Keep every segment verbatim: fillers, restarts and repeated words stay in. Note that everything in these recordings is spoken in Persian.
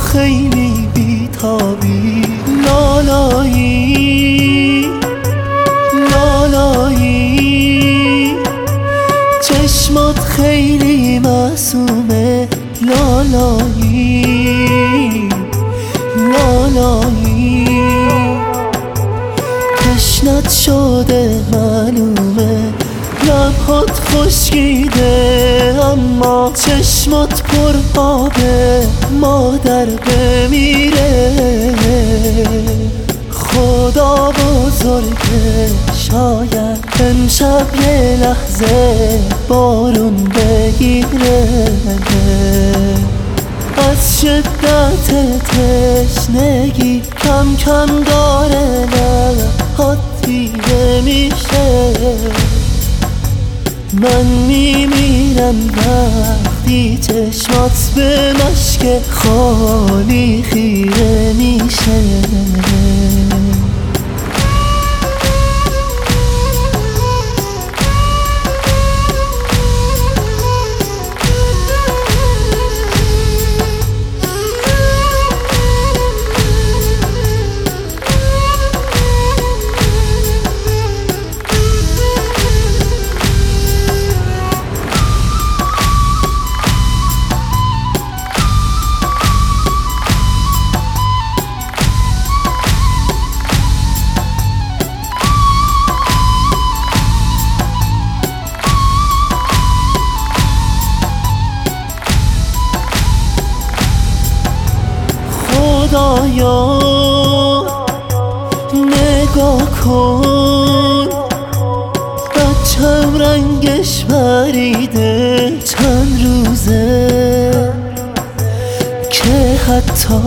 خیلی بیتابی، لالایی لالایی، چشمات خیلی معصومه، لالایی لالایی، تشنت شده معلومه، لبهات خشکیده اما چشمات پر آبه، مادر بمیره. خدا بزرگه، شاید امشب یه لحظه بارون بگیره، از شدت تشنگی کم کم داره لبهات دیده میشه. من میمیرم وقتی چشمات به مشک خالی خیره میشه. خدایا نگاه کن، بچم رنگش پریده چند روزه که حتی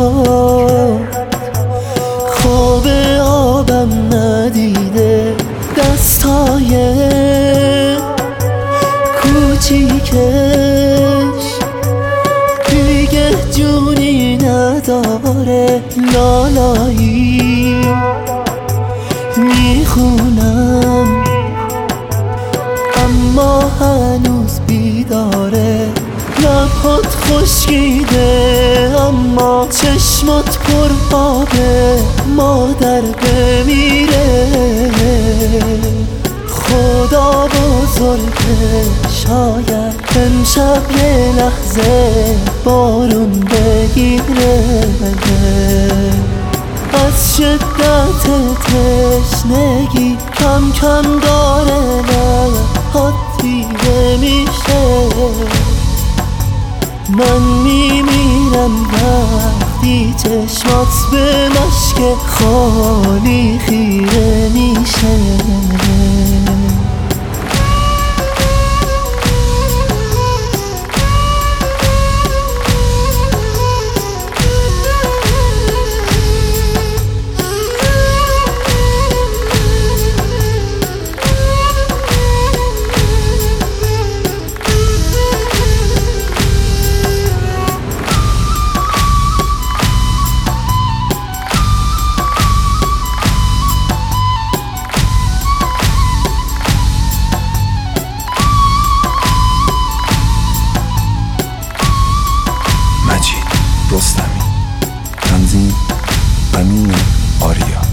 خواب آبم ندیده. دستای کوچیکش دیگه جونی نداره، لالایی میخونم اما هنوز بیداره. لبهات خشکیده اما چشمات پر آبه، مادر بمیره. خدا بزرگه، شاید امشب یه لحظه بارون بگیره، از شدت تشنگی کم کم داره لبهات دیده میشه. من میمیرم وقتی چشمات به مشک خالی خیره میشه. رستمی، تنظیم امین آریا.